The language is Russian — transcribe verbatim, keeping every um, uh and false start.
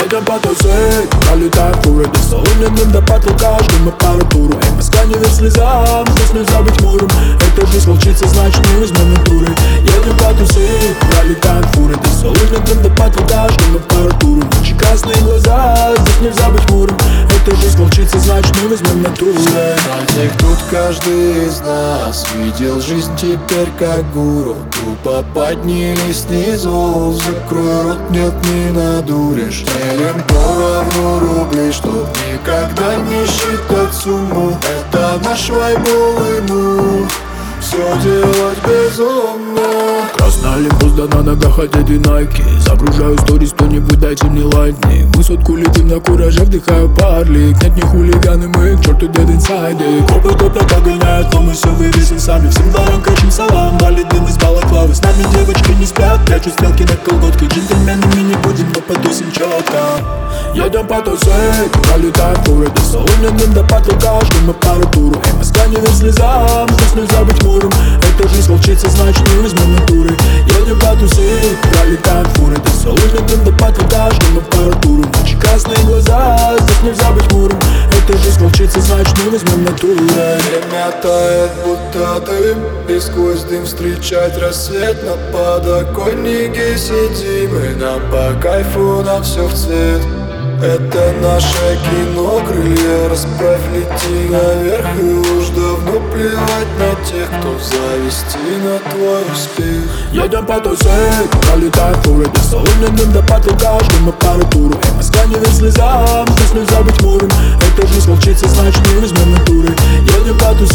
Едем по тусить, пролетаем фуры до соломенным до потолка, ждем аппаратуру. Эй, Москва не верь слезам, здесь нельзя быть хмурым. Эта жизнь волчица, значит не возьмем натуры. Едем по тусить, пролетаем фуры до соломенным до потолка, ждем аппаратуру. Ночи красные глаза, здесь нельзя быть хмурым. Эта жизнь волчица, значит не возьмем натуры. Знаете, тут каждый из нас видел жизнь теперь как гуру. Тупо поднялись снизу, закрой рот, нет, не надуришь. Делим поровну рублей, чтоб никогда не считать сумму. Это наш вайбовый мув, все делать безумно. Красный Олимпус, да на ногах одеты найки. Загружаю сторис, кто-нибудь дайте мне лайкни. Мы сотку летим на кураже, вдыхаю парлик. Нет, не хулиганы, мы к черту дед инсайды. Копы топят, догоняют, но мы все вывесим сами. Всем дворам кричим салам, валит дым из балаклавы. С нами девочки не спят, прячут стрелки на колготке. Джентльменами не будем, но потусим четко. Едем по тусить, пролетаем фуры до соломенным до потолка, ждем аппаратуру. Эй, Москва не верь слезам, здесь нельзя быть хмурым. Эта жизнь волчица, значит не возьмем натуры. Едем по тусить, пролетаем фуры до соломенным до потолка, ждем аппаратуру. Ночи красные глаза, здесь нельзя быть хмурым. Эта жизнь волчица, значит не возьмем натуры. Время тает, будто дым, и сквозь дым встречать рассвет. На подоконнике сидим, и нам по кайфу, нам все в цвет. Это наше кино, крылья расправь, лети наверх. И уж давно плевать на тех, кто зависти на твой успех. Едем по тусить, пролетаем фуры до соломенным до потолка, ждем аппаратуру. Эй, Москва не верь слезам, здесь нельзя быть хмурым. Эта жизнь волчица, значит не возьмем натуры. Едем по тусить.